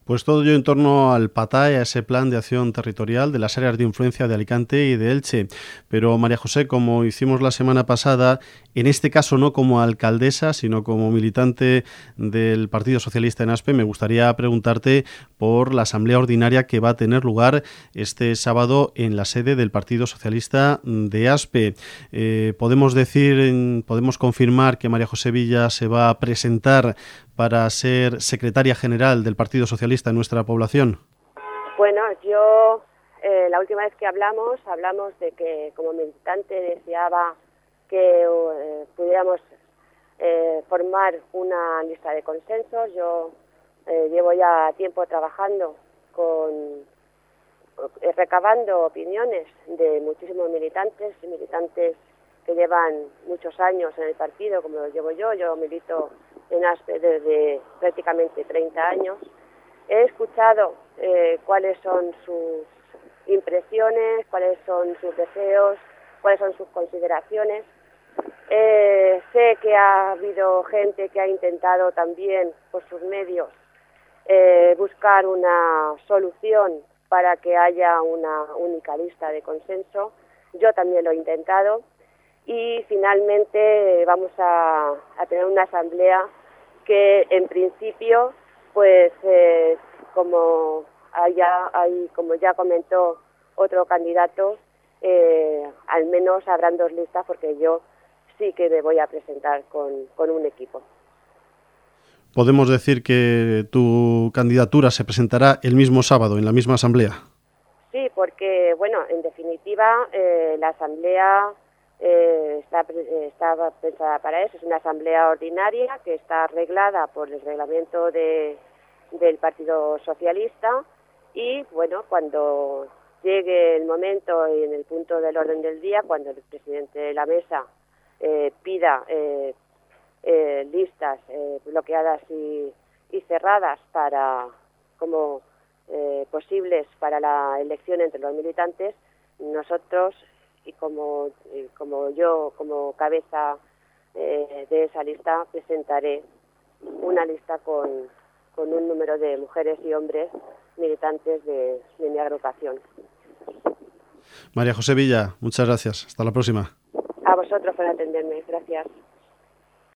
Pues todo ello en torno al PATAE, a ese plan de acción territorial de las áreas de influencia de Alicante y de Elche. Pero María José, como hicimos la semana pasada, en este caso no como alcaldesa, sino como militante del Partido Socialista en Aspe, me gustaría preguntarte por la asamblea ordinaria que va a tener lugar este sábado en la sede del Partido Socialista de Aspe. Podemos confirmar que María José Villa se va a presentar para ser secretaria general del Partido Socialista en nuestra población? Bueno, yo la última vez que hablamos de que como militante deseaba que pudiéramos formar una lista de consensos. Yo llevo ya tiempo trabajando recabando opiniones de muchísimos militantes que llevan muchos años en el partido, como lo llevo yo. Yo milito en Aspe desde prácticamente 30 años. He escuchado cuáles son sus impresiones, cuáles son sus deseos, cuáles son sus consideraciones. Sé que ha habido gente que ha intentado también, por sus medios, buscar una solución para que haya una única lista de consenso. Yo también lo he intentado. Y finalmente vamos a tener una asamblea que en principio, pues como ya comentó otro candidato, al menos habrán 2 listas, porque yo sí que me voy a presentar con un equipo. ¿Podemos decir que tu candidatura se presentará el mismo sábado en la misma asamblea? Sí, porque, bueno, en definitiva, la asamblea está pensada para eso. Es una asamblea ordinaria que está arreglada por el reglamento del Partido Socialista y, bueno, cuando llegue el momento y en el punto del orden del día, cuando el presidente de la mesa pida listas bloqueadas y cerradas como posibles para la elección entre los militantes, nosotros y como yo, como cabeza de esa lista, presentaré una lista con un número de mujeres y hombres militantes de mi agrupación. María José Villa, muchas gracias. Hasta la próxima. A vosotros por atenderme. Gracias.